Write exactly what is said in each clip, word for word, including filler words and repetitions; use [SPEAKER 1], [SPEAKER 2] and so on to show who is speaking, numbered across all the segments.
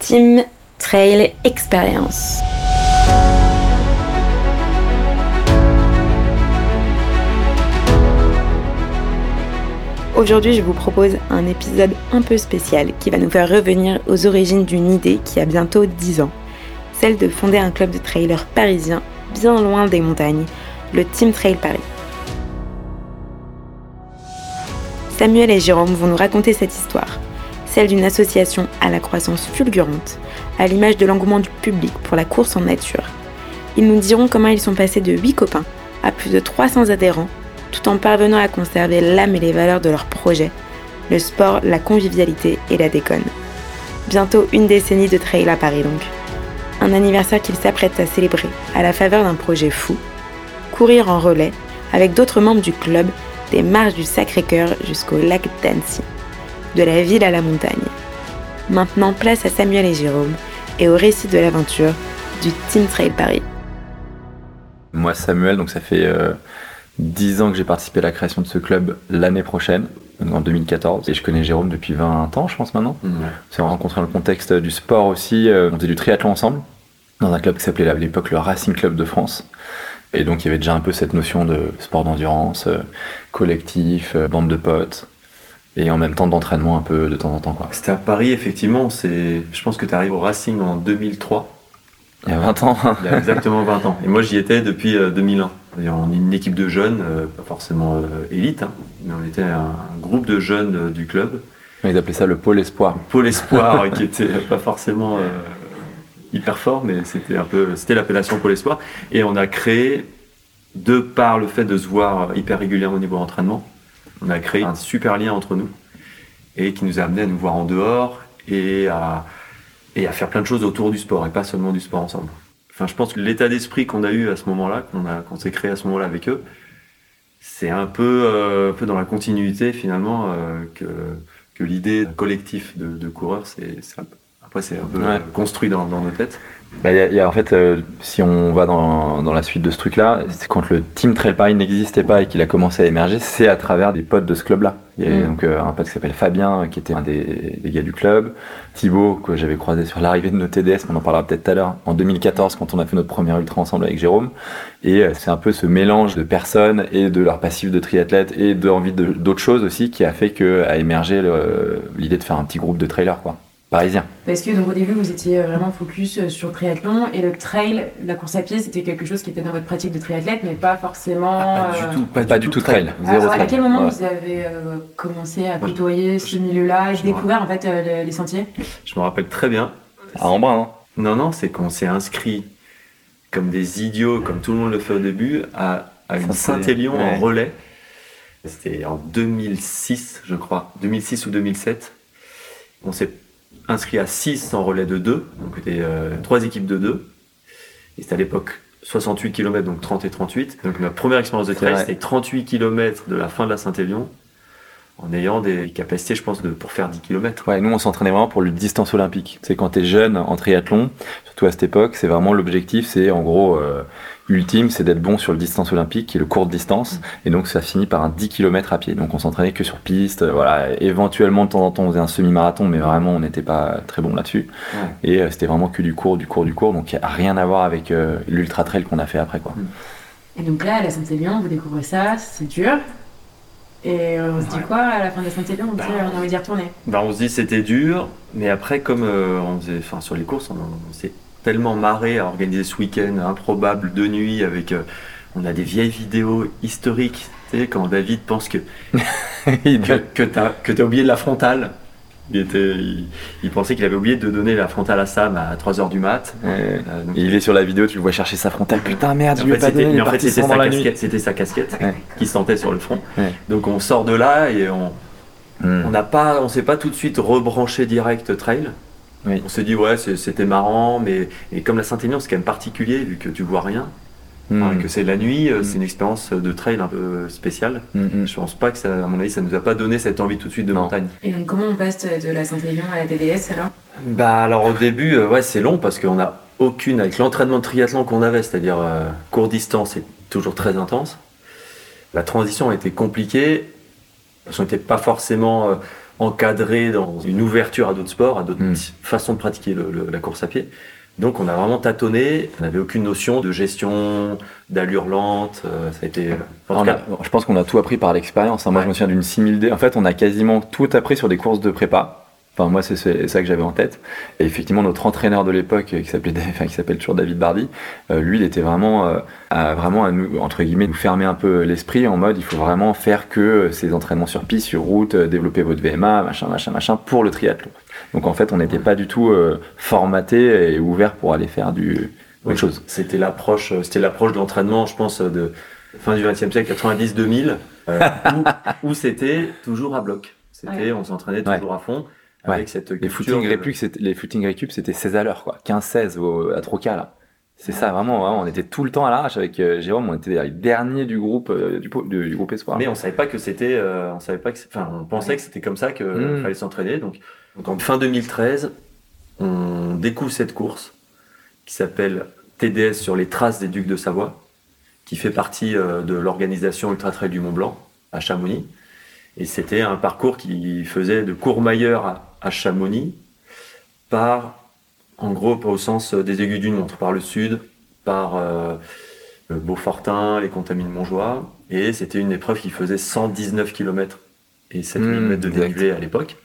[SPEAKER 1] Team Trail Experience. Aujourd'hui, je vous propose un épisode un peu spécial qui va nous faire revenir aux origines d'une idée qui a bientôt dix ans, celle de fonder un club de trailers parisiens bien loin des montagnes, le Team Trail Paris. Samuel et Jérôme vont nous raconter cette histoire, celle d'une association à la croissance fulgurante, à l'image de l'engouement du public pour la course en nature. Ils nous diront comment ils sont passés de huit copains à plus de trois cents adhérents, tout en parvenant à conserver l'âme et les valeurs de leur projet, le sport, la convivialité et la déconne. Bientôt une décennie de trail à Paris donc. Un anniversaire qu'ils s'apprêtent à célébrer à la faveur d'un projet fou, courir en relais avec d'autres membres du club des marches du Sacré-Cœur jusqu'au lac d'Annecy, de la ville à la montagne. Maintenant, place à Samuel et Jérôme et au récit de l'aventure du Team Trail Paris.
[SPEAKER 2] Moi, Samuel, donc ça fait euh, dix ans que j'ai participé à la création de ce club l'année prochaine, en deux mille quatorze. Et je connais Jérôme depuis vingt ans, je pense maintenant. Mmh. On s'est rencontrés dans le contexte du sport aussi. Euh, on faisait du triathlon ensemble, dans un club qui s'appelait à l'époque le Racing Club de France. Et donc il y avait déjà un peu cette notion de sport d'endurance, euh, collectif, euh, bande de potes. Et en même temps d'entraînement un peu de temps en temps, quoi.
[SPEAKER 3] C'était à Paris, effectivement. C'est... Je pense que tu arrives au Racing en deux mille trois.
[SPEAKER 2] Il y a vingt ans.
[SPEAKER 3] Il y a exactement vingt ans. Et moi, j'y étais depuis euh, deux mille un. D'ailleurs, on est une équipe de jeunes, euh, pas forcément euh, élite, hein, mais on était un, un groupe de jeunes euh, du club.
[SPEAKER 2] Ils appelaient ça le Pôle Espoir.
[SPEAKER 3] Le Pôle Espoir, qui était pas forcément euh, hyper fort, mais c'était un peu, c'était l'appellation Pôle Espoir. Et on a créé, de par le fait de se voir hyper régulièrement au niveau entraînement, on a créé un super lien entre nous et qui nous a amené à nous voir en dehors et à, et à faire plein de choses autour du sport et pas seulement du sport ensemble. Enfin, je pense que l'état d'esprit qu'on a eu à ce moment-là, qu'on, a, qu'on s'est créé à ce moment-là avec eux, c'est un peu, euh, un peu dans la continuité finalement euh, que, que l'idée collective de, de coureurs, c'est, c'est un peu, après c'est un peu ouais. construit dans, dans nos têtes.
[SPEAKER 2] Bah, y a, y a, en fait, euh, si on va dans, dans la suite de ce truc-là, c'est quand le Team Trail Paris n'existait pas et qu'il a commencé à émerger, c'est à travers des potes de ce club-là. Il y avait mmh. donc euh, un pote qui s'appelle Fabien, qui était un des, des gars du club, Thibaut, que j'avais croisé sur l'arrivée de nos T D S, on en parlera peut-être tout à l'heure, en deux mille quatorze, quand on a fait notre première ultra ensemble avec Jérôme. Et euh, c'est un peu ce mélange de personnes et de leur passif de triathlète et d'envie de, d'autres choses aussi qui a fait qu'a émergé le, l'idée de faire un petit groupe de trailers, quoi. Parisien.
[SPEAKER 4] Parce que donc au début vous étiez vraiment focus sur le triathlon et le trail, la course à pied, c'était quelque chose qui était dans votre pratique de triathlète, mais pas forcément.
[SPEAKER 2] Ah, pas du tout, pas, pas du tout trail. trail.
[SPEAKER 4] Zéro Alors, trail. À quel moment ouais. vous avez euh, commencé à côtoyer ce milieu-là et découvert en fait euh, les sentiers?
[SPEAKER 3] Je me rappelle très bien.
[SPEAKER 2] À Embrun, hein.
[SPEAKER 3] Non, non, c'est qu'on s'est inscrit comme des idiots, comme tout le monde le fait au début, à, à une Saint-Élion ouais. en relais. C'était en deux mille six, je crois, deux mille six ou deux mille sept. On s'est inscrit à six en relais de deux, donc c'était euh, trois équipes de deux. Et c'était à l'époque soixante-huit kilomètres, donc trente et trente-huit. Donc notre première expérience de trail, c'était trente-huit kilomètres de la fin de la Saint-Élion, en ayant des capacités, je pense, de, pour faire dix kilomètres.
[SPEAKER 2] Ouais, nous on s'entraînait vraiment pour le distance olympique. C'est quand t'es jeune en triathlon, surtout à cette époque, c'est vraiment l'objectif, c'est en gros euh, ultime, c'est d'être bon sur le distance olympique, qui est le court de distance, et donc ça finit par un dix kilomètres à pied. Donc on s'entraînait que sur piste, euh, voilà. Éventuellement de temps en temps on faisait un semi-marathon, mais vraiment on n'était pas très bon là-dessus. Ouais. Et euh, c'était vraiment que du court, du court, du court, donc il n'y a rien à voir avec euh, l'ultra trail qu'on a fait après, quoi.
[SPEAKER 4] Et donc là, à la Saint-Élion, vous découvrez ça, c'est dur. Et on se dit ouais. quoi à la fin de la Saint-Élion? On, bah, on a envie d'y retourner.
[SPEAKER 3] Bah on se dit c'était dur, mais après comme euh, on faisait, enfin sur les courses, on, on s'est tellement marré à organiser ce week-end improbable de nuit avec, euh, on a des vieilles vidéos historiques, tu sais quand David pense que que, que t'as que t'as oublié de la frontale. Il, était, il, il pensait qu'il avait oublié de donner la frontale à Sam à trois heures du mat.
[SPEAKER 2] Ouais, euh, donc, il est sur la vidéo, tu le vois chercher sa frontale. Putain, merde, je lui ai pas donné.
[SPEAKER 3] Mais en fait, c'était sa, casquette, c'était sa casquette ouais. qui sentait sur le front. Ouais. Donc on sort de là et on mm. on n'a pas, on s'est pas tout de suite rebranché direct trail. Oui. On s'est dit ouais, c'est, c'était marrant, mais et comme la Saint-Élion, c'est quand même particulier vu que tu vois rien. Mmh. Enfin, que c'est la nuit, mmh. c'est une expérience de trail un peu spéciale. Mmh. Je pense pas que ça, à mon avis, ça nous a pas donné cette envie tout de suite de non. montagne.
[SPEAKER 4] Et donc comment on passe de la Saint-Élion à la T D S alors?
[SPEAKER 3] Bah alors au début, euh, ouais, c'est long parce qu'on a aucune, avec l'entraînement de triathlon qu'on avait, c'est-à-dire euh, court distance et toujours très intense. La transition a été compliquée parce qu'on n'était pas forcément euh, encadré dans une ouverture à d'autres sports, à d'autres
[SPEAKER 2] Mm.
[SPEAKER 3] façons de pratiquer le, le- la course à pied. Donc on a vraiment tâtonné, on n'avait aucune notion de gestion, d'allure lente, euh, ça a été... En tout
[SPEAKER 2] On a-
[SPEAKER 3] cas,
[SPEAKER 2] je pense qu'on a tout appris par l'expérience. hein. Moi,
[SPEAKER 3] Ouais.
[SPEAKER 2] je me souviens d'une six mille D. En fait, on a quasiment tout appris sur des courses de prépa. Enfin, moi, c'est c'est ça que j'avais en tête. Et effectivement, notre entraîneur de l'époque, qui s'appelait, enfin, qui s'appelle toujours David Bardi, euh, lui, il était vraiment, euh, à, vraiment à nous, entre guillemets, nous fermer un peu l'esprit en mode, il faut vraiment faire que ces entraînements sur piste, sur route, euh, développer votre V M A, machin, machin, machin, pour le triathlon. Donc, en fait, on n'était pas du tout euh, formaté et ouvert pour aller faire du
[SPEAKER 3] oui,
[SPEAKER 2] autre chose.
[SPEAKER 3] C'était l'approche, c'était l'approche de l'entraînement, je pense, de fin du vingtième siècle, quatre-vingt-dix deux mille, euh, où, où c'était toujours à bloc. C'était,
[SPEAKER 4] Ouais.
[SPEAKER 3] on s'entraînait toujours
[SPEAKER 2] Ouais.
[SPEAKER 3] à fond.
[SPEAKER 2] Ouais.
[SPEAKER 3] Avec cette
[SPEAKER 2] Les
[SPEAKER 3] culture
[SPEAKER 2] footings
[SPEAKER 3] de-
[SPEAKER 2] récup, c'était, les footing récup, c'était seize à l'heure, quoi. quinze seize au, à Troca, là. C'est ça, vraiment, vraiment, on était tout le temps à l'arrache avec euh, Jérôme, on était les derniers du groupe, euh, du, po- du, du groupe Espoir.
[SPEAKER 3] Mais on savait pas que c'était, euh, on savait pas que, c'est- enfin, on pensait que c'était comme ça que
[SPEAKER 2] Mm.
[SPEAKER 3] fallait s'entraîner. Donc, donc en fin deux mille treize, on découvre cette course qui s'appelle T D S sur les traces des Ducs de Savoie, qui fait partie euh, de l'organisation Ultra Trail du Mont Blanc à Chamonix. Et c'était un parcours qui faisait de Courmayeur à, à Chamonix par, en gros, pas au sens des aiguilles d'une montre, par le sud, par euh, le Beaufortin, les Contamines Montjoie. Et c'était une épreuve qui faisait cent dix-neuf kilomètres et sept mille
[SPEAKER 2] Mmh,
[SPEAKER 3] mètres de
[SPEAKER 2] exact.
[SPEAKER 3] dénivelé à l'époque.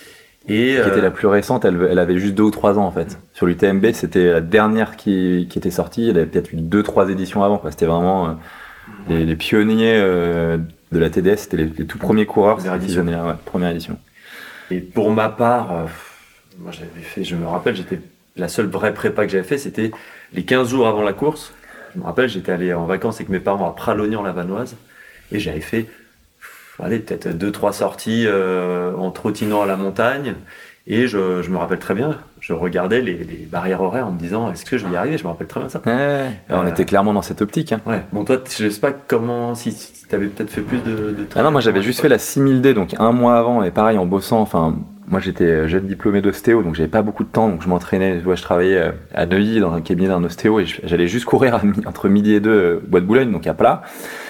[SPEAKER 3] Et,
[SPEAKER 2] Qui était
[SPEAKER 3] euh,
[SPEAKER 2] la plus récente, elle, elle avait juste deux ou trois ans en fait. Sur l'U T M B, c'était la dernière qui, qui était sortie, elle avait peut-être eu deux, trois éditions avant. quoi. C'était vraiment euh, les, les pionniers euh, de la T D S, c'était les, les tout premiers coureurs.
[SPEAKER 3] Première
[SPEAKER 2] cette
[SPEAKER 3] édition.
[SPEAKER 2] année-là, ouais, première édition.
[SPEAKER 3] Et pour ma part, euh, moi j'avais fait, je me rappelle, j'étais la seule vraie prépa que j'avais fait, c'était les quinze jours avant la course. Je me rappelle, j'étais allé en vacances avec mes parents à Pralognan-la-Vanoise et j'avais fait, pff, allez, peut-être deux, trois sorties euh, en trottinant à la montagne. Et je, je me rappelle très bien, je regardais les, les barrières horaires en me disant, est-ce que je vais y arriver? Je me rappelle très bien ça.
[SPEAKER 2] Ouais, on
[SPEAKER 3] Euh,
[SPEAKER 2] était clairement dans cette optique. Hein.
[SPEAKER 3] Ouais. Bon, toi, je sais pas comment, si, si tu avais peut-être fait plus de, de
[SPEAKER 2] Ah non, moi j'avais juste fait la six mille D, donc un mois avant, et pareil en bossant, enfin, moi j'étais jeune diplômé d'ostéo, donc j'avais pas beaucoup de temps, donc je m'entraînais, ouais, je travaillais euh, à Neuilly dans un cabinet d'un ostéo, et je- j'allais juste courir à mi- entre midi et deux, euh, Bois de Boulogne, donc à plat,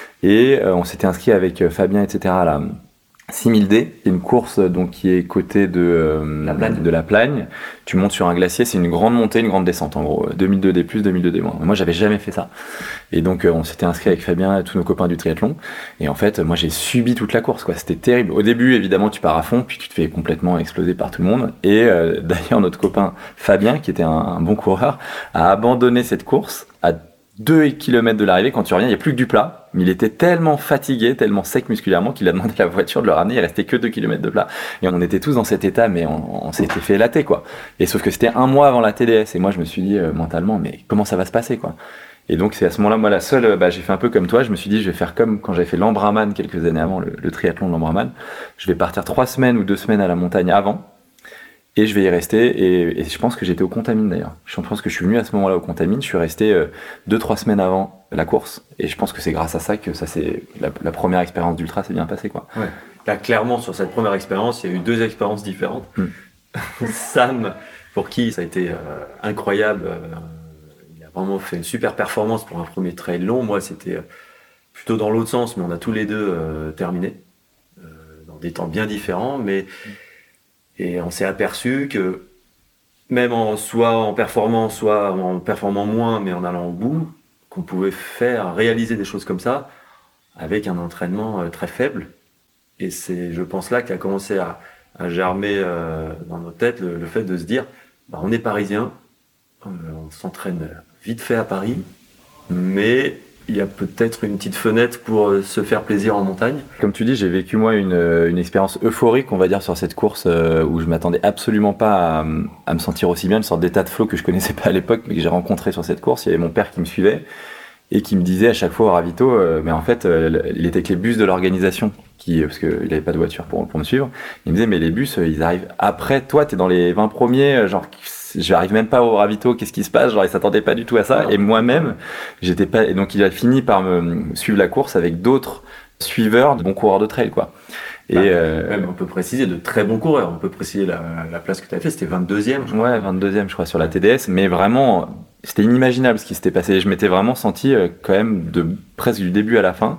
[SPEAKER 2] et euh, on s'était inscrit avec euh, Fabien, et cetera à la six mille D, qui est une course euh, donc qui est côté de, euh,
[SPEAKER 3] La Plagne.
[SPEAKER 2] de la Plagne. Tu montes sur un glacier, c'est une grande montée, une grande descente en gros, deux mille deux D plus, deux mille deux D moins. Moi j'avais jamais fait ça. Et donc euh, on s'était inscrit avec Fabien et tous nos copains du triathlon. Et en fait, moi j'ai subi toute la course, quoi. C'était terrible. Au début, évidemment, tu pars à fond, puis tu te fais complètement exploser par tout le monde. Et euh, d'ailleurs, notre copain Fabien, qui était un, un bon coureur, a abandonné cette course à deux kilomètres de l'arrivée. Quand tu reviens, il n'y a plus que du plat. Mais il était tellement fatigué, tellement sec musculairement qu'il a demandé à la voiture de le ramener. Il restait que deux kilomètres de plat. Et on était tous dans cet état, mais on, on s'était fait élater, quoi. Et sauf que c'était un mois avant la T D S. Et moi, je me suis dit euh, mentalement, mais comment ça va se passer, quoi. Et donc, c'est à ce moment-là, moi, la seule, euh, bah, j'ai fait un peu comme toi. Je me suis dit, je vais faire comme quand j'avais fait l'Ambraman quelques années avant, le, le triathlon de l'Ambraman. Je vais partir trois semaines ou deux semaines à la montagne avant. Et je vais y rester, et, et je pense que j'étais au Contamine d'ailleurs. Je pense que je suis venu à ce moment-là au Contamine, je suis resté euh, deux, trois semaines avant la course, et je pense que c'est grâce à ça que ça c'est la, la première expérience d'ultra s'est bien passée, quoi.
[SPEAKER 3] Ouais. Là, clairement, sur cette première expérience, il y a eu deux expériences différentes.
[SPEAKER 2] Mm.
[SPEAKER 3] Sam, pour qui ça a été euh, incroyable, euh, il a vraiment fait une super performance pour un premier trail long. Moi, c'était euh, plutôt dans l'autre sens, mais on a tous les deux euh, terminé euh, dans des temps bien différents. Mais et on s'est aperçu que même en soit en performant, soit en performant moins, mais en allant au bout, qu'on pouvait faire réaliser des choses comme ça avec un entraînement euh, très faible. Et c'est, je pense, là qu'a commencé à, à germer euh, dans nos têtes le, le fait de se dire, bah, on est parisien, euh, on s'entraîne vite fait à Paris, mais il y a peut-être une petite fenêtre pour euh, se faire plaisir en montagne.
[SPEAKER 2] Comme tu dis, j'ai vécu moi une, une expérience euphorique, on va dire, sur cette course euh, où je m'attendais absolument pas à, à me sentir aussi bien, une sorte d'état de flow que je connaissais pas à l'époque, mais que j'ai rencontré sur cette course. Il y avait mon père qui me suivait et qui me disait à chaque fois au ravito, euh, mais en fait, euh, il était avec les bus de l'organisation, qui, parce qu'il n'avait pas de voiture pour, pour me suivre. Il me disait, mais les bus, euh, ils arrivent après toi, t'es dans les vingt premiers, euh, genre, j'arrive même pas au ravito, qu'est-ce qui se passe? Genre, il s'attendait pas du tout à ça.
[SPEAKER 3] Non.
[SPEAKER 2] Et moi-même, j'étais pas, et donc il a fini par me suivre la course avec d'autres suiveurs de bons coureurs de trail, quoi. Et,
[SPEAKER 3] Bah,
[SPEAKER 2] euh,
[SPEAKER 3] Même, on peut préciser de très bons coureurs. On peut préciser la, la place que tu as fait, c'était vingt-deuxième. je crois.
[SPEAKER 2] ouais, vingt-deuxième, je crois, sur la T D S, mais vraiment, c'était inimaginable ce qui s'était passé. Je m'étais vraiment senti, euh, quand même, de presque du début à la fin,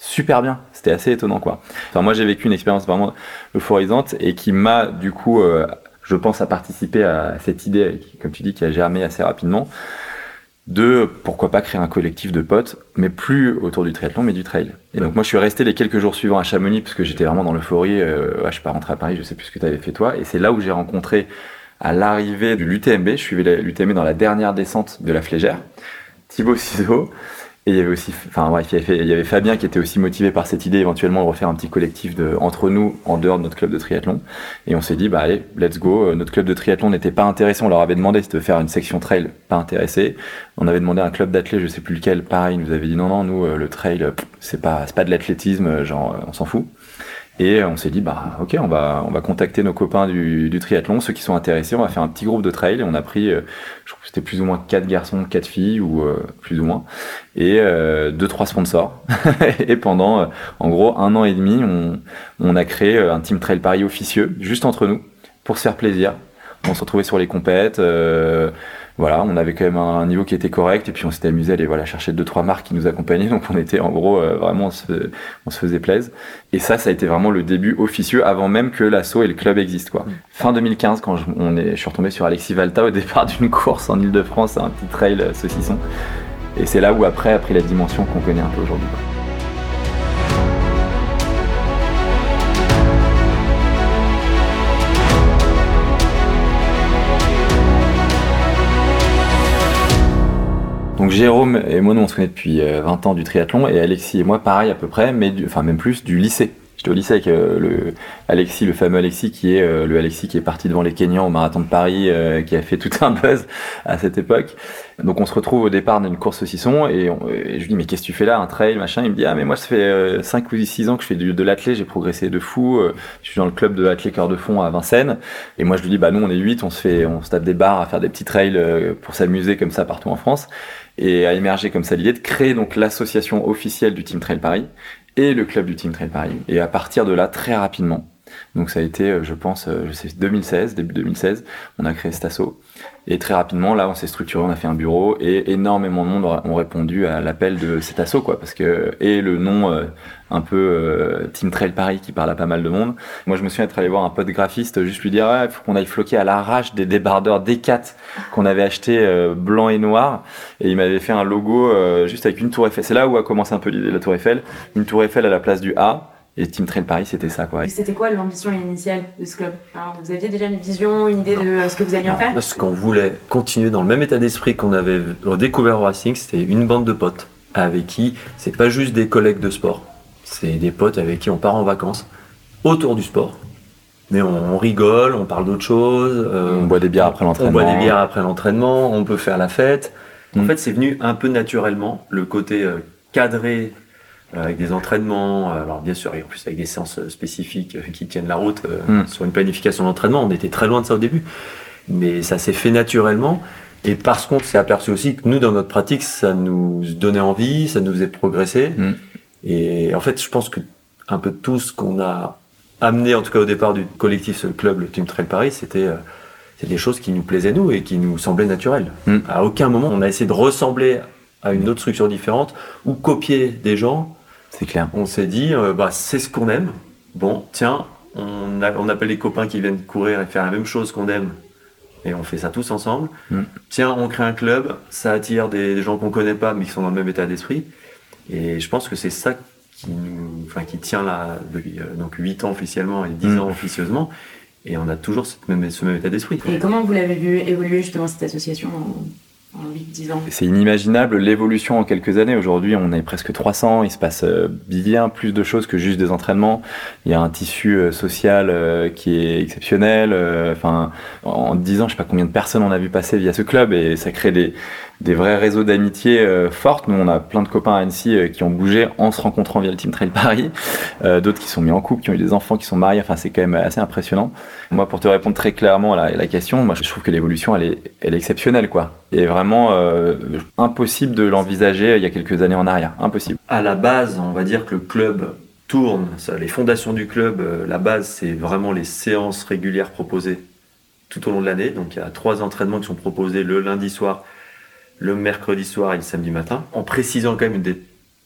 [SPEAKER 2] super bien. C'était assez étonnant, quoi. Enfin, moi, j'ai vécu une expérience vraiment euphorisante et qui m'a, du coup, euh, je pense, à participer à cette idée, qui, comme tu dis, qui a germé assez rapidement, de pourquoi pas créer un collectif de potes, mais plus autour du triathlon, mais du trail. Et donc moi je suis resté les quelques jours suivants à Chamonix, parce que j'étais vraiment dans l'euphorie, euh, ouais, je suis pas rentré à Paris, je sais plus ce que tu avais fait toi, et c'est là où j'ai rencontré, à l'arrivée de l'U T M B, je suivais l'U T M B dans la dernière descente de la Flégère, Thibaut Ciseaux, et il y avait aussi, enfin bref, il y avait, il y avait Fabien qui était aussi motivé par cette idée éventuellement de refaire un petit collectif de, entre nous en dehors de notre club de triathlon. Et on s'est dit, bah allez, let's go. Notre club de triathlon n'était pas intéressé. On leur avait demandé de faire une section trail, pas intéressé. On avait demandé à un club d'athlètes, je sais plus lequel, pareil, ils nous avait dit non, non, nous, le trail, c'est pas, c'est pas de l'athlétisme, genre, on s'en fout. Et on s'est dit, bah ok, on va, on va contacter nos copains du, du triathlon, ceux qui sont intéressés, on va faire un petit groupe de trail. Et on a pris, euh, je crois que c'était plus ou moins quatre garçons, quatre filles, ou euh, plus ou moins, et euh, deux, trois sponsors. Et pendant, euh, en gros, un an et demi, on, on a créé un Team Trail Paris officieux, juste entre nous, pour se faire plaisir. On se retrouvait sur les compètes, euh, voilà, on avait quand même un niveau qui était correct, et puis on s'était amusé à aller voilà, chercher deux, trois marques qui nous accompagnaient, donc on était en gros, euh, vraiment, on se, on se faisait plaisir. Et ça, ça a été vraiment le début officieux, avant même que l'asso et le club existent, quoi. Mmh. Fin deux mille quinze, quand je, on est, je suis retombé sur Alexis Valta au départ d'une course en Ile-de-France, un petit trail euh, saucisson. Et c'est là où après a pris la dimension qu'on connaît un peu aujourd'hui, quoi. Donc Jérôme et moi, nous, on se connaît depuis vingt ans du triathlon, et Alexis et moi, pareil à peu près, mais du, enfin même plus, du lycée. J'étais au lycée avec euh, le Alexis, le fameux Alexis, qui est euh, le Alexis qui est parti devant les Kenyans au marathon de Paris, euh, qui a fait tout un buzz à cette époque. Donc on se retrouve au départ d'une course saucisson, et, on, et je lui dis mais qu'est-ce que tu fais là, un trail, machin. Il me dit ah mais moi ça fait euh, cinq ou six ans que je fais du, de l'athlé, j'ai progressé de fou, euh, je suis dans le club de l'athlé cœur de fond à Vincennes, et moi je lui dis bah nous on est huit, on se fait, on se tape des bars à faire des petits trails euh, pour s'amuser comme ça partout en France. Et a émergé comme ça l'idée de créer donc l'association officielle du Team Trail Paris et le club du Team Trail Paris. Et à partir de là, très rapidement, donc ça a été, je pense, je sais, deux mille seize, début deux mille seize, on a créé cet asso. Et très rapidement, là, on s'est structuré, on a fait un bureau, et énormément de monde ont répondu à l'appel de cet asso, quoi, parce que, et le nom euh, un peu euh, Team Trail Paris qui parle à pas mal de monde. Moi, je me souviens d'être allé voir un pote graphiste, juste lui dire, ah, il faut qu'on aille floquer à l'arrache des débardeurs D quatre qu'on avait acheté euh, blanc et noir, et il m'avait fait un logo euh, juste avec une tour Eiffel. C'est là où a commencé un peu l'idée de la tour Eiffel, une tour Eiffel à la place du A. Et Team Trail Paris, c'était ça, quoi.
[SPEAKER 4] Et c'était quoi l'ambition initiale de ce club? Alors, vous aviez déjà une vision, une idée de ce que vous alliez en faire?
[SPEAKER 3] Parce qu'on voulait continuer dans le même état d'esprit qu'on avait découvert au Racing, c'était une bande de potes avec qui, c'est pas juste des collègues de sport, c'est des potes avec qui on part en vacances autour du sport. Mais on, on rigole, on parle d'autres choses. Euh,
[SPEAKER 2] on boit des bières après l'entraînement.
[SPEAKER 3] On boit des bières après l'entraînement, on peut faire la fête. Mmh. En fait, c'est venu un peu naturellement, le côté euh, cadré, avec des entraînements, alors bien sûr, et en plus avec des séances spécifiques qui tiennent la route euh, mm. sur une planification d'entraînement. On était très loin de ça au début, mais ça s'est fait naturellement. Et parce qu'on s'est aperçu aussi que nous, dans notre pratique, ça nous donnait envie, ça nous faisait progresser. Mm. Et en fait, je pense que un peu tout ce qu'on a amené, en tout cas au départ du collectif, ce club, le Team Trail Paris, c'était euh, c'est des choses qui nous plaisaient nous et qui nous semblaient naturelles. Mm. À aucun moment, on a essayé de ressembler à une autre structure différente ou copier des gens.
[SPEAKER 2] C'est clair.
[SPEAKER 3] On s'est dit, euh, bah, c'est ce qu'on aime. Bon, tiens, on, a, on appelle les copains qui viennent courir et faire la même chose qu'on aime. Et on fait ça tous ensemble. Mm. Tiens, on crée un club. Ça attire des, des gens qu'on connaît pas, mais qui sont dans le même état d'esprit. Et je pense que c'est ça qui nous, enfin, qui tient là, depuis euh, donc huit ans officiellement et dix mm. ans officieusement. Et on a toujours cette même, ce même état d'esprit.
[SPEAKER 4] Et comment vous l'avez vu évoluer justement cette association en... en huit dix ans.
[SPEAKER 2] C'est inimaginable l'évolution en quelques années. Aujourd'hui, on est presque trois cents. Il se passe bien plus de choses que juste des entraînements. Il y a un tissu social qui est exceptionnel. Enfin, en dix ans, je sais pas combien de personnes on a vu passer via ce club, et ça crée des, des vrais réseaux d'amitié euh, fortes. Nous, on a plein de copains à Annecy euh, qui ont bougé en se rencontrant via le Team Trail Paris. Euh, d'autres qui sont mis en couple, qui ont eu des enfants, qui sont mariés. Enfin, c'est quand même assez impressionnant. Moi, pour te répondre très clairement à la, à la question, moi, je trouve que l'évolution, elle est, elle est exceptionnelle, quoi. Et vraiment euh, impossible de l'envisager il y a quelques années en arrière. Impossible.
[SPEAKER 3] À la base, on va dire que le club tourne. Ça, les fondations du club, euh, la base, c'est vraiment les séances régulières proposées tout au long de l'année. Donc, il y a trois entraînements qui sont proposés le lundi soir, le mercredi soir et le samedi matin, en précisant quand même des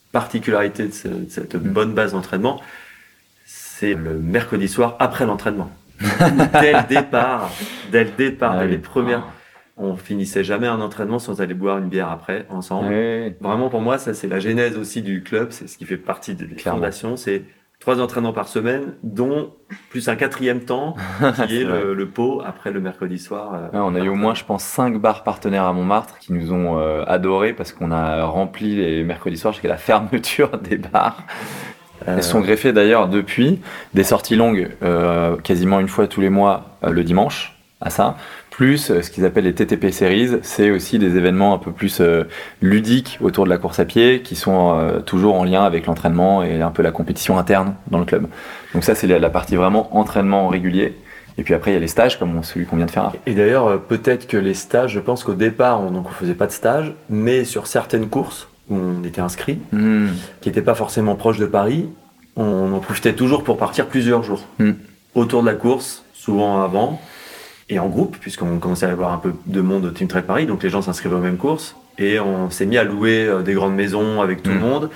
[SPEAKER 3] particularité de, ce, de cette mmh. bonne base d'entraînement, c'est le mercredi soir après l'entraînement. dès le départ, dès le départ, ah, dès oui. les premières, on finissait jamais un entraînement sans aller boire une bière après, ensemble. Oui. Vraiment, pour moi, ça, c'est la genèse aussi du club, c'est ce qui fait partie des fondations, c'est trois entraînements par semaine, dont plus un quatrième temps, qui est, est le, le pot après le mercredi soir. Euh,
[SPEAKER 2] ouais, on a eu au moins, je pense, cinq bars partenaires à Montmartre qui nous ont euh, adorés parce qu'on a rempli les mercredis soirs jusqu'à la fermeture des bars. Elles sont greffées d'ailleurs depuis des sorties longues, euh, quasiment une fois tous les mois euh, le dimanche, à ça. Plus euh, ce qu'ils appellent les T T P Series, c'est aussi des événements un peu plus euh, ludiques autour de la course à pied, qui sont euh, toujours en lien avec l'entraînement et un peu la compétition interne dans le club. Donc ça, c'est la, la partie vraiment entraînement régulier. Et puis après, il y a les stages, comme celui qu'on vient de faire.
[SPEAKER 3] Et d'ailleurs, peut-être que les stages, je pense qu'au départ, on ne faisait pas de stage, mais sur certaines courses, où on était inscrit, mmh. qui n'étaient pas forcément proches de Paris, on en profitait toujours pour partir plusieurs jours. Mmh. Autour de la course, souvent avant, et en groupe, puisqu'on commençait à avoir un peu de monde au Team Trail Paris, donc les gens s'inscrivaient aux mêmes courses, et on s'est mis à louer des grandes maisons avec tout mmh. le monde,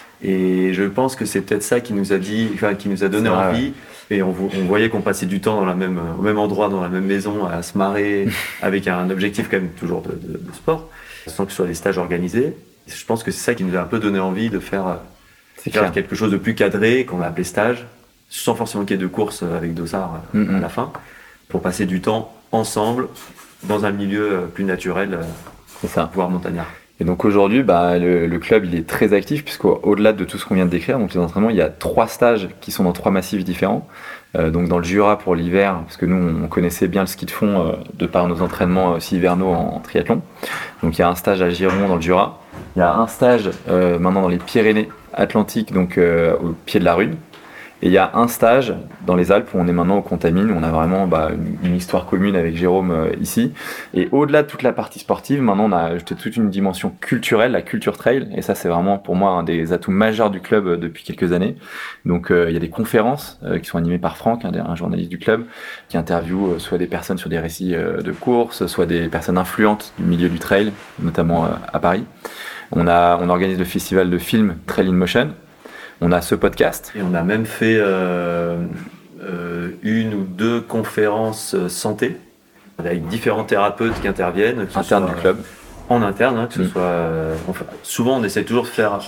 [SPEAKER 3] et je pense que c'est peut-être ça qui nous a dit, enfin, qui nous a donné ça, envie, ouais. et on, on voyait qu'on passait du temps dans la même, au même endroit, dans la même maison, à se marrer, avec un objectif quand même toujours de, de, de sport, sans que ce soit des stages organisés. Je pense que c'est ça qui nous a un peu donné envie de faire, faire quelque chose de plus cadré, qu'on a appelé stage, sans forcément qu'il y ait de course avec Dossard mm-hmm. à la fin, pour passer du temps ensemble dans un milieu plus naturel, c'est ça. Voire montagnard.
[SPEAKER 2] Et donc aujourd'hui, bah, le, le club il est très actif, puisqu'au-delà de tout ce qu'on vient de décrire, donc les entraînements, il y a trois stages qui sont dans trois massifs différents. Euh, donc dans le Jura pour l'hiver, parce que nous on connaissait bien le ski de fond euh, de par nos entraînements aussi hivernaux en, en triathlon. Donc il y a un stage à Giron dans le Jura, il y a un stage euh, maintenant dans les Pyrénées Atlantiques, donc euh, au pied de la Rune, et il y a un stage dans les Alpes où on est maintenant au Contamine, où on a vraiment bah, une, une histoire commune avec Jérôme euh, ici. Et au-delà de toute la partie sportive, maintenant on a ajouté toute une dimension culturelle, la culture trail, et ça c'est vraiment pour moi un des atouts majeurs du club euh, depuis quelques années. Donc euh, il y a des conférences euh, qui sont animées par Franck, un, un journaliste du club, qui interviewe euh, soit des personnes sur des récits euh, de course, soit des personnes influentes du milieu du trail, notamment euh, à Paris. On, a, on organise le festival de films Trail in Motion. On a ce podcast.
[SPEAKER 3] Et on a même fait euh, euh, une ou deux conférences santé avec différents thérapeutes qui interviennent.
[SPEAKER 2] Que interne soit, du club.
[SPEAKER 3] En interne, hein, que ce mmh. soit. Euh, enfin, souvent, on essaie toujours de faire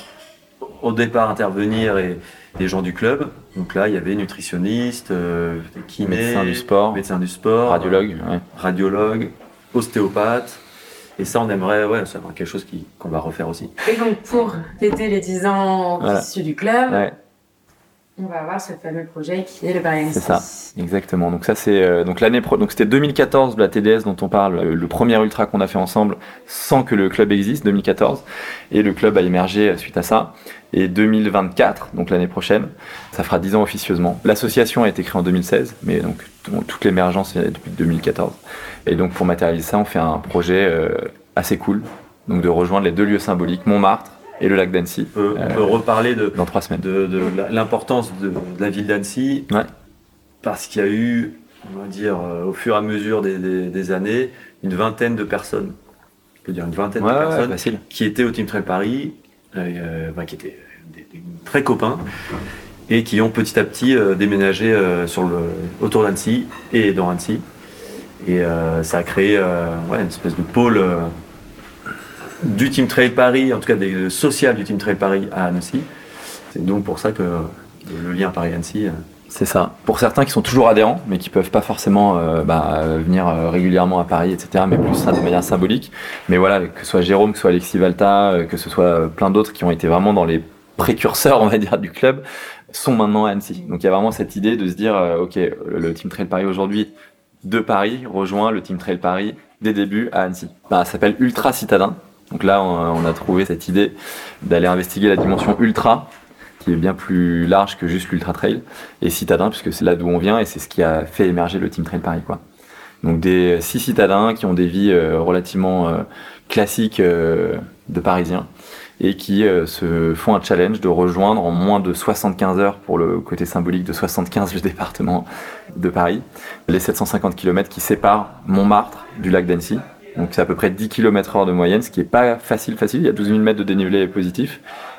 [SPEAKER 3] au départ intervenir et, les gens du club. Donc là, il y avait nutritionnistes, euh, kinés,
[SPEAKER 2] médecins du sport,
[SPEAKER 3] médecins du sport,
[SPEAKER 2] radiologues, ouais.
[SPEAKER 3] radiologues, ostéopathes. Et ça, on aimerait, ouais, c'est quelque chose qui, qu'on va refaire aussi.
[SPEAKER 4] Et donc, pour fêter les dix ans
[SPEAKER 2] voilà.
[SPEAKER 4] du club,
[SPEAKER 2] ouais.
[SPEAKER 4] on va avoir ce fameux projet qui est le Paris Annecy.
[SPEAKER 2] C'est ça, exactement. Donc ça, c'est euh, donc l'année pro... donc c'était deux mille quatorze la T D S dont on parle, le, le premier ultra qu'on a fait ensemble sans que le club existe, deux mille quatorze, et le club a émergé suite à ça. Et deux mille vingt-quatre, donc l'année prochaine, ça fera dix ans officieusement. L'association a été créée en deux mille seize, mais donc t- toute l'émergence est depuis deux mille quatorze. Et donc pour matérialiser ça, on fait un projet euh, assez cool, donc de rejoindre les deux lieux symboliques, Montmartre et le lac d'Annecy.
[SPEAKER 3] On peut, euh, on peut reparler de,
[SPEAKER 2] dans trois semaines.
[SPEAKER 3] de, de l'importance de, de la ville d'Annecy,
[SPEAKER 2] ouais.
[SPEAKER 3] parce qu'il y a eu, on va dire, euh, au fur et à mesure des, des, des années, une vingtaine de personnes, je peux dire une vingtaine
[SPEAKER 2] ouais,
[SPEAKER 3] de personnes,
[SPEAKER 2] ouais,
[SPEAKER 3] qui étaient au Team Trail Paris, euh, bah, qui étaient des, des très copains, et qui ont petit à petit euh, déménagé euh, sur le, autour d'Annecy et dans Annecy. Et euh, ça a créé euh, ouais, une espèce de pôle euh, du Team Trail Paris, en tout cas des social du Team Trail Paris à Annecy. C'est donc pour ça que euh, le lien Paris-Annecy. Euh,
[SPEAKER 2] c'est ça. Pour certains qui sont toujours adhérents, mais qui peuvent pas forcément euh, bah, venir euh, régulièrement à Paris, et cetera, mais plus de manière symbolique. Mais voilà, que ce soit Jérôme, que ce soit Alexis Valta, euh, que ce soit euh, plein d'autres qui ont été vraiment dans les précurseurs, on va dire, du club, sont maintenant à Annecy. Donc il y a vraiment cette idée de se dire, euh, ok, le Team Trail Paris aujourd'hui de Paris rejoint le Team Trail Paris des débuts à Annecy. Bah, ça s'appelle Ultra Citadin. Donc là, on, on a trouvé cette idée d'aller investiguer la dimension ultra, qui est bien plus large que juste l'ultra trail, et citadin, puisque c'est là d'où on vient et c'est ce qui a fait émerger le Team Trail Paris, quoi. Donc des six citadins qui ont des vies euh, relativement euh, classiques euh, de Parisiens et qui euh, se font un challenge de rejoindre en moins de soixante-quinze heures, pour le côté symbolique de soixante-quinze, le département de Paris, les sept cent cinquante kilomètres qui séparent Montmartre du lac d'Annecy. Donc c'est à peu près dix kilomètres heure de moyenne, ce qui n'est pas facile, facile. Il y a douze mille mètres de dénivelé positif.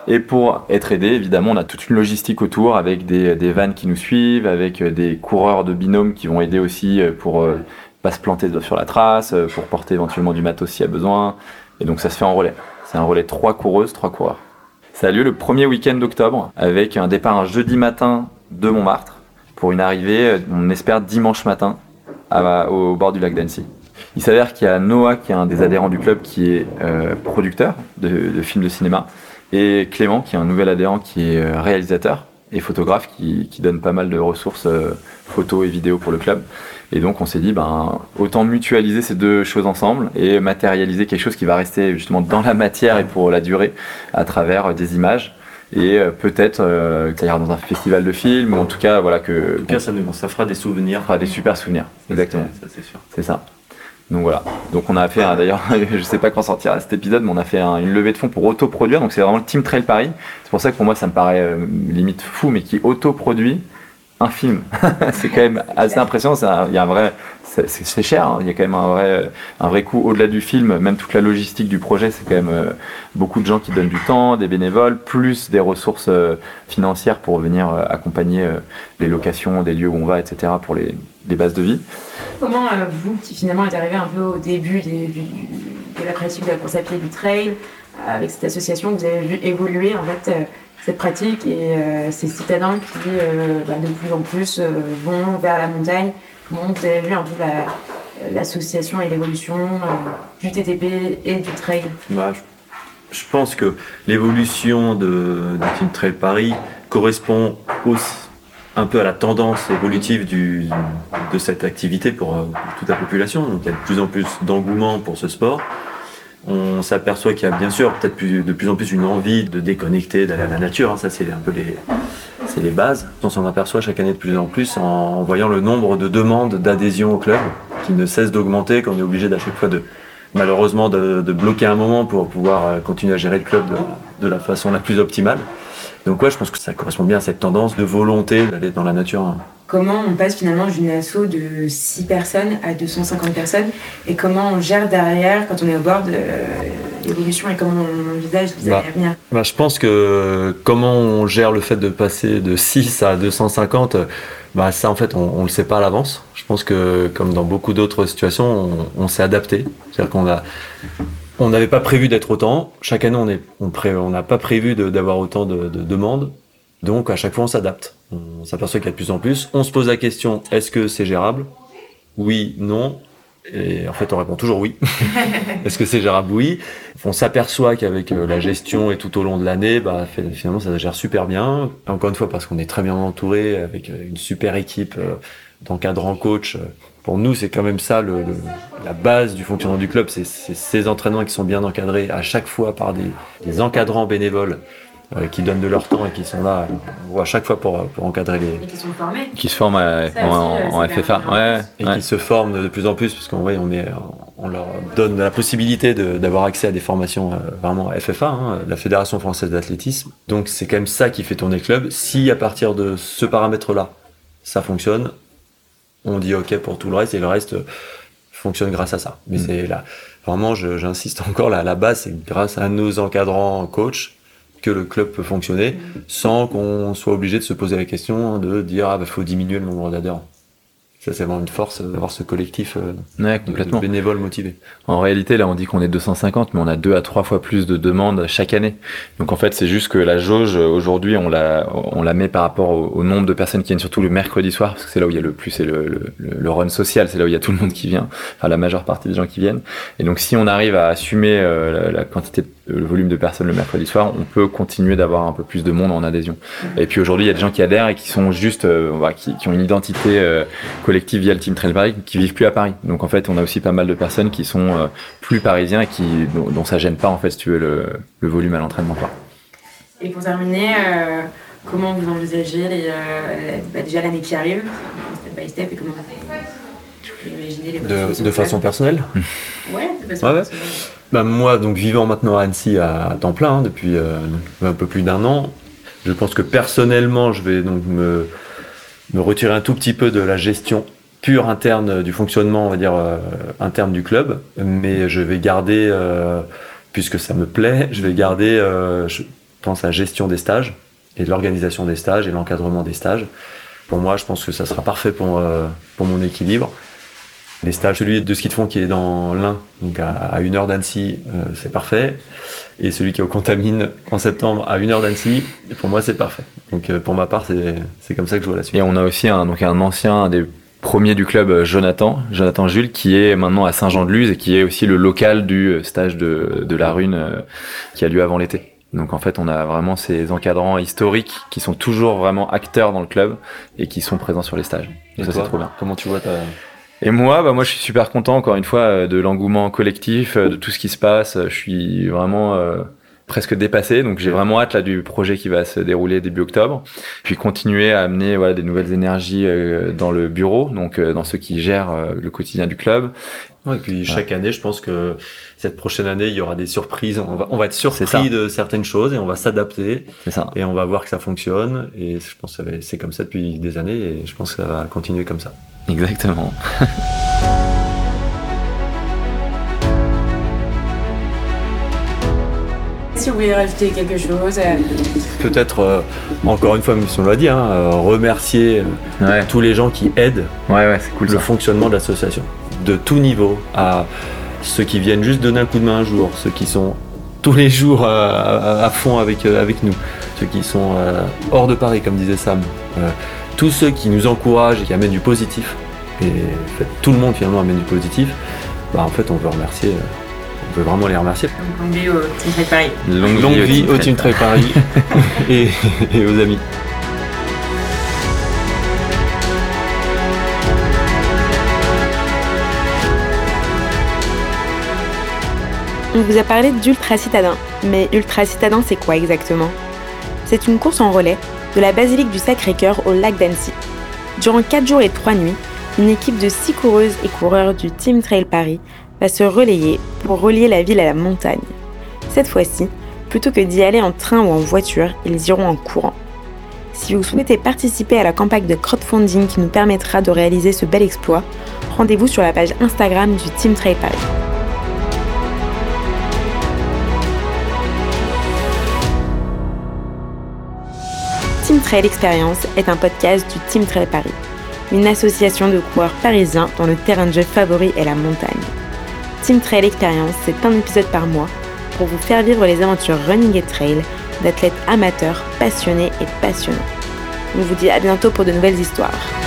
[SPEAKER 2] Et pour être aidé, évidemment, on a toute une logistique autour avec des, des vannes qui nous suivent, avec des coureurs de binôme qui vont aider aussi pour euh, pas se planter sur la trace, pour porter éventuellement du matos s'il y a besoin. Et donc ça se fait en relais. C'est un relais trois coureuses, trois coureurs. Ça a lieu le premier week-end d'octobre avec un départ un jeudi matin de Montmartre pour une arrivée, on espère, dimanche matin à, au bord du lac d'Annecy. Il s'avère qu'il y a Noah, qui est un des adhérents du club, qui est euh, producteur de, de films de cinéma, et Clément, qui est un nouvel adhérent, qui est réalisateur et photographe, qui, qui donne pas mal de ressources euh, photos et vidéos pour le club. Et donc on s'est dit, ben, autant mutualiser ces deux choses ensemble et matérialiser quelque chose qui va rester justement dans la matière et pour la durée à travers des images. Et euh, peut-être euh, qu'il y aura dans un festival de films, ou en tout cas, voilà, que...
[SPEAKER 3] En tout cas, ça, nous, ça fera des souvenirs.
[SPEAKER 2] Ça fera des super souvenirs, exactement.
[SPEAKER 3] Ça, c'est sûr.
[SPEAKER 2] C'est ça. Donc voilà. Donc on a fait, un, d'ailleurs, je sais pas quand sortira cet épisode, mais on a fait un, une levée de fonds pour autoproduire. Donc c'est vraiment le Team Trail Paris. C'est pour ça que pour moi, ça me paraît euh, limite fou, mais qui autoproduit un film. C'est quand même assez impressionnant. C'est un, il y a un vrai... C'est, c'est cher, hein. Il y a quand même un vrai, un vrai coût au-delà du film, même toute la logistique du projet, c'est quand même euh, beaucoup de gens qui donnent du temps, des bénévoles, plus des ressources euh, financières pour venir euh, accompagner euh, les locations, des lieux où on va, et cetera pour les, les bases de vie.
[SPEAKER 4] Comment euh, vous, qui finalement êtes arrivé un peu au début des, du, de la pratique de la course à pied du trail, euh, avec cette association, vous avez vu évoluer en fait euh, cette pratique et euh, ces citadins qui euh, bah, de plus en plus euh, vont vers la montagne. Comment vous avez vu un peu la, l'association et l'évolution euh, du T T P et du trail?
[SPEAKER 3] Bah, je, je pense que l'évolution de, de Team Trail Paris correspond aussi un peu à la tendance évolutive du, de cette activité pour euh, toute la population. Donc il y a de plus en plus d'engouement pour ce sport. On s'aperçoit qu'il y a bien sûr peut-être plus, de plus en plus une envie de déconnecter, d'aller à la nature. Hein, ça c'est un peu les, c'est les bases. On s'en aperçoit chaque année de plus en plus en, en voyant le nombre de demandes d'adhésion au club qui ne cesse d'augmenter, qu'on est obligé à chaque fois de malheureusement de, de bloquer un moment pour pouvoir continuer à gérer le club de, de la façon la plus optimale. Donc ouais, je pense que ça correspond bien à cette tendance de volonté d'aller dans la nature.
[SPEAKER 4] Comment on passe finalement d'une asso de six personnes à deux cent cinquante personnes et comment on gère derrière quand on est au bord de l'évolution et comment on envisage les années à venir?
[SPEAKER 3] Bah, je pense que comment on gère le fait de passer de six à deux cent cinquante, bah, ça en fait on ne le sait pas à l'avance. Je pense que comme dans beaucoup d'autres situations, on, on s'est adapté. C'est-à-dire qu'on a... On n'avait pas prévu d'être autant. Chaque année, on est, on pré, on n'a pas prévu de, d'avoir autant de, de demandes. Donc, à chaque fois, on s'adapte. On s'aperçoit qu'il y a de plus en plus. On se pose la question, est-ce que c'est gérable? Oui, non. Et en fait, on répond toujours oui. Est-ce que c'est gérable? Oui. On s'aperçoit qu'avec la gestion et tout au long de l'année, bah, finalement, ça gère super bien. Encore une fois, parce qu'on est très bien entouré avec une super équipe d'encadrants coach. Pour nous, c'est quand même ça le, le, la base du fonctionnement du club, c'est, c'est ces entraînements qui sont bien encadrés à chaque fois par des, des encadrants bénévoles euh, qui donnent de leur temps et qui sont là à chaque fois pour, pour encadrer les...
[SPEAKER 4] Et qui sont formés.
[SPEAKER 2] Qui se forment à, en, en, en F F A. Ouais,
[SPEAKER 3] et
[SPEAKER 2] ouais.
[SPEAKER 3] Qui se forment de plus en plus, parce qu'on ouais, on, met, on leur donne la possibilité de, d'avoir accès à des formations euh, vraiment F F A, hein, la Fédération Française d'Athlétisme. Donc c'est quand même ça qui fait tourner le club. Si à partir de ce paramètre-là, ça fonctionne, on dit ok pour tout le reste et le reste fonctionne grâce à ça. Mais mmh. c'est là, vraiment, je, j'insiste encore, là, la base, c'est grâce à nos encadrants coachs que le club peut fonctionner mmh. sans qu'on soit obligé de se poser la question de dire ah bah faut diminuer le nombre d'adhérents. Ça, c'est vraiment une force d'avoir ce collectif euh,
[SPEAKER 2] ouais, complètement.
[SPEAKER 3] de bénévoles motivés.
[SPEAKER 2] En réalité, là, on dit qu'on est deux cent cinquante, mais on a deux à trois fois plus de demandes chaque année. Donc, en fait, c'est juste que la jauge, aujourd'hui, on la, on la met par rapport au, au nombre de personnes qui viennent, surtout le mercredi soir, parce que c'est là où il y a le plus, c'est le, le, le run social, c'est là où il y a tout le monde qui vient, enfin, la majeure partie des gens qui viennent. Et donc, si on arrive à assumer euh, la, la quantité, le volume de personnes le mercredi soir, on peut continuer d'avoir un peu plus de monde en adhésion. Et puis, aujourd'hui, il y a des gens qui adhèrent et qui sont juste, euh, voilà, qui, qui ont une identité euh, collective via le Team Trail Paris, qui vivent plus à Paris. Donc en fait, on a aussi pas mal de personnes qui sont euh, plus parisiens et qui, dont, dont ça gêne pas en fait, si tu veux, le, le volume à l'entraînement, quoi.
[SPEAKER 4] Et pour terminer, euh, comment vous envisagez les, euh, bah déjà l'année qui arrive, step by step, et comment vous imaginez les
[SPEAKER 3] de, de façon personnelle?
[SPEAKER 4] Ouais, de façon
[SPEAKER 3] ouais,
[SPEAKER 4] personnelle.
[SPEAKER 3] Ouais. Bah, moi, donc vivant maintenant à Annecy à, à temps plein hein, depuis euh, un peu plus d'un an, je pense que personnellement, je vais donc me, me retirer un tout petit peu de la gestion pure interne du fonctionnement, on va dire, euh, interne du club, mais je vais garder, euh, puisque ça me plaît, je vais garder, euh, je, pense à la gestion des stages et de l'organisation des stages et l'encadrement des stages. Pour moi, je pense que ça sera parfait pour, euh, pour mon équilibre. Les stages, celui de ski de fond qui est dans l'Ain, donc à, à une heure d'Annecy, euh, c'est parfait. Et celui qui est au Contamine en septembre à une heure d'Annecy, pour moi, c'est parfait. Donc euh, pour ma part, c'est, c'est comme ça que je vois la suite.
[SPEAKER 2] Et on a aussi un, donc un ancien, un des premiers du club, Jonathan, Jonathan Jules, qui est maintenant à Saint-Jean-de-Luz et qui est aussi le local du stage de, de la Rune euh, qui a lieu avant l'été. Donc en fait, on a vraiment ces encadrants historiques qui sont toujours vraiment acteurs dans le club et qui sont présents sur les stages.
[SPEAKER 3] Et
[SPEAKER 2] ça,
[SPEAKER 3] toi,
[SPEAKER 2] c'est trop bien.
[SPEAKER 3] Comment tu vois ta...
[SPEAKER 2] Et moi, bah moi, je suis super content, encore une fois, de l'engouement collectif, de tout ce qui se passe. Je suis vraiment euh, presque dépassé. Donc, j'ai vraiment hâte là du projet qui va se dérouler début octobre. Puis continuer à amener voilà des nouvelles énergies euh, dans le bureau, donc euh, dans ceux qui gèrent euh, le quotidien du club.
[SPEAKER 3] Ouais, et puis chaque ouais. année, je pense que cette prochaine année, il y aura des surprises. On va, on va être
[SPEAKER 2] C'est
[SPEAKER 3] surpris de certaines choses et on va s'adapter.
[SPEAKER 2] C'est ça.
[SPEAKER 3] Et on va voir que ça fonctionne. Et je pense que c'est comme ça depuis des années et je pense que ça va continuer comme ça.
[SPEAKER 2] Exactement.
[SPEAKER 4] Si vous voulez rajouter quelque chose. Euh...
[SPEAKER 3] Peut-être, euh, encore une fois, même si on l'a dit, hein, euh, remercier euh, ouais. tous les gens qui aident
[SPEAKER 2] ouais, ouais, c'est cool,
[SPEAKER 3] le
[SPEAKER 2] ça.
[SPEAKER 3] fonctionnement de l'association. De tout niveau, à ceux qui viennent juste donner un coup de main un jour, ceux qui sont tous les jours euh, à, à fond avec, euh, avec nous, ceux qui sont euh, hors de Paris, comme disait Sam. Euh, tous ceux qui nous encouragent et qui amènent du positif, et en fait, tout le monde finalement amène du positif, bah, en fait on veut remercier, euh, on veut vraiment les remercier.
[SPEAKER 4] Longue vie au Team Trail Paris.
[SPEAKER 2] Longue,
[SPEAKER 3] Longue vie au Team Trail Paris et, et aux amis.
[SPEAKER 1] On vous a parlé d'Ultra Citadin, mais Ultra Citadin c'est quoi exactement ? C'est une course en relais de la basilique du Sacré-Cœur au lac d'Annecy. Durant quatre jours et trois nuits, une équipe de six coureuses et coureurs du Team Trail Paris va se relayer pour relier la ville à la montagne. Cette fois-ci, plutôt que d'y aller en train ou en voiture, ils iront en courant. Si vous souhaitez participer à la campagne de crowdfunding qui nous permettra de réaliser ce bel exploit, rendez-vous sur la page Instagram du Team Trail Paris. Team Trail Experience est un podcast du Team Trail Paris, une association de coureurs parisiens dont le terrain de jeu favori est la montagne. Team Trail Experience, c'est un épisode par mois pour vous faire vivre les aventures running et trail d'athlètes amateurs, passionnés et passionnants. On vous dit à bientôt pour de nouvelles histoires.